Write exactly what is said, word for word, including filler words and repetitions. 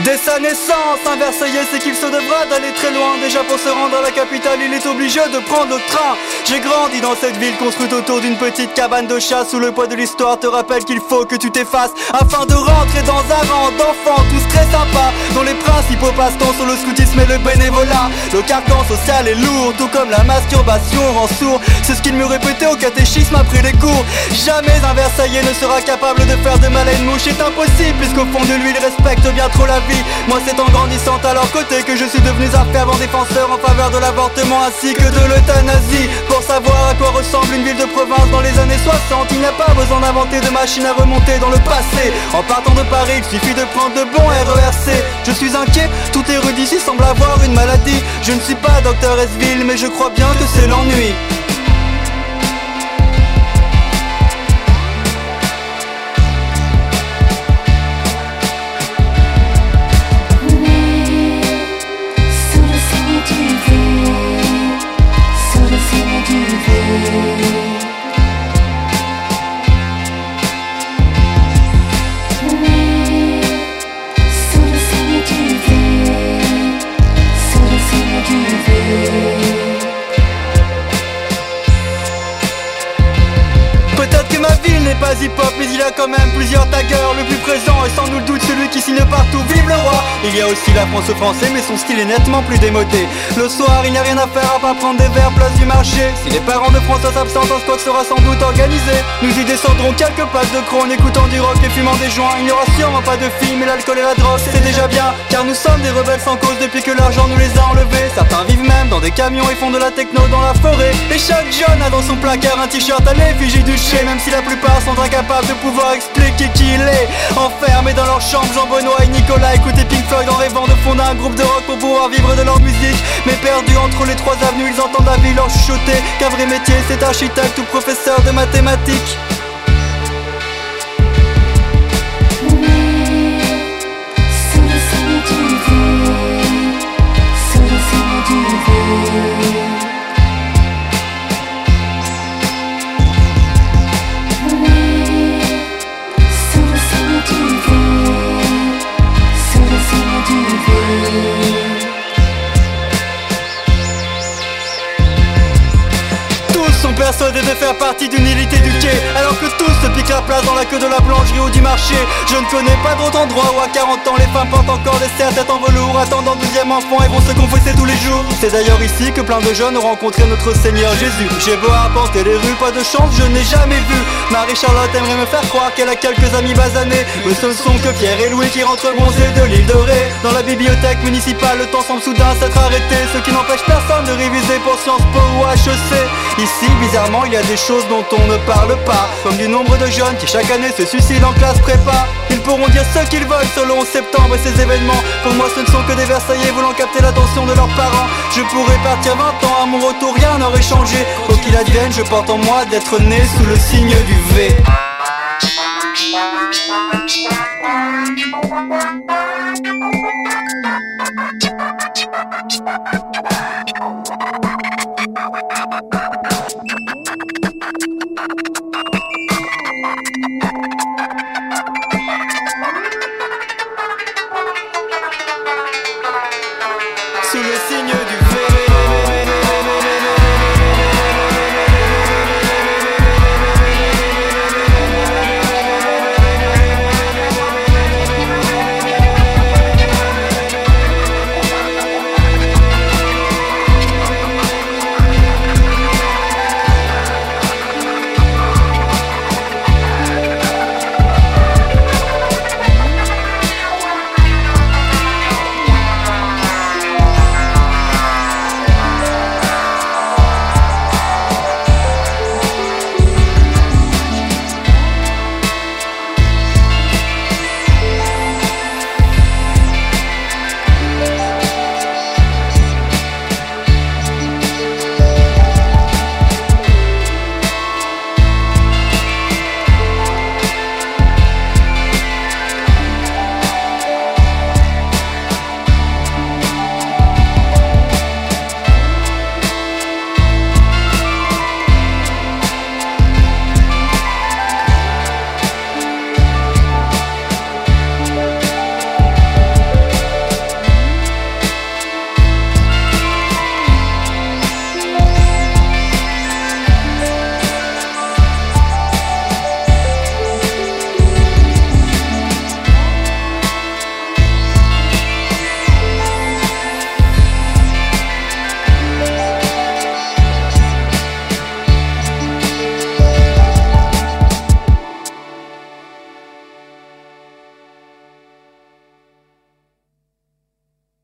Dès sa naissance, un Versaillais sait qu'il se devra d'aller très loin. Déjà pour se rendre à la capitale, il est obligé de prendre le train. J'ai grandi dans cette ville construite autour d'une petite cabane de chasse, où le poids de l'histoire te rappelle qu'il faut que tu t'effaces afin de rentrer dans un rang d'enfants tous très sympas, dont les principaux passe-temps sont le scoutisme et le bénévolat. Le carcan social est lourd, tout comme la masturbation rend sourd. C'est ce qu'il me répétait au catéchisme après les cours. Jamais un Versaillais ne sera capable de faire de mal à une mouche. C'est impossible puisqu'au fond de lui il respecte bien trop la vie. Moi c'est en grandissant à leur côté que je suis devenu un fervent défenseur en faveur de l'avortement ainsi que de l'euthanasie. Pour savoir à quoi ressemble une ville de province dans les années soixante, il n'y a pas besoin d'inventer de machines à remonter dans le passé. En partant de Paris, il suffit de prendre de bons R E R C. Je suis inquiet, tout érudit ici semble avoir une maladie. Je ne suis pas docteur Esville, mais je crois bien que c'est l'ennui. Peut-être que ma ville n'est pas hip-hop, mais il y a quand même plusieurs taggers. Le plus présent est sans nul doute celui qui signe partout vive le roi. Il y a aussi la France au français, mais son style est nettement plus démodé. Le soir il n'y a rien à faire à part prendre des verres place du marché. Si les parents de François s'absentent, un squat sera sans doute organisé. Nous y descendrons quelques passes de crocs en écoutant du rock et fumant des joints. Il n'y aura sûrement pas de filles, mais l'alcool et la drogue c'est déjà bien. Car nous sommes des rebelles sans cause depuis que l'argent nous les a enlevés. Certains vivent même dans des camions et font de la techno dans la forêt. Et chaque jeune a dans son placard un t-shirt à l'effigie du Che. Même si la plupart sont incapables de pouvoir expliquer qui il est. Enfermés dans leur chambre, Jean-Benoît et Nicolas écoutaient Pink Floyd en rêvant de fonder un groupe de rock pour pouvoir vivre de leur musique. Mais perdus entre les trois avenues, ils entendent la vie leur chuchoter qu'un vrai métier c'est architecte ou professeur de mathématiques. Persuadé de faire partie d'une élite éduquée, alors que tous se piquent la place dans la queue de la boulangerie ou du marché. Je ne connais pas d'autre endroit où à quarante ans les femmes portent encore des serre-têtes en velours, attendant deuxième enfant et vont se confesser tous les jours. C'est d'ailleurs ici que plein de jeunes ont rencontré notre Seigneur Jésus. J'ai beau arpenter les rues, pas de chance, je n'ai jamais vu. Marie-Charlotte aimerait me faire croire qu'elle a quelques amis basanés, mais ce ne sont que Pierre et Louis qui rentrent bronzés de l'île de Ré. Dans la bibliothèque municipale, le temps semble soudain s'être arrêté, ce qui n'empêche personne de réviser pour Sciences Po ou H E C. Ici, bizarrement, il y a des choses dont on ne parle pas, comme du nombre de jeunes qui chaque année se suicident en classe prépa. Ils pourront dire ce qu'ils veulent selon septembre et ses événements. Pour moi ce ne sont que des Versaillais voulant capter l'attention de leurs parents. Je pourrais partir vingt ans, à mon retour rien n'aurait changé. Quoi qu'il advienne, je porte en moi d'être né sous le signe du V. Thank you.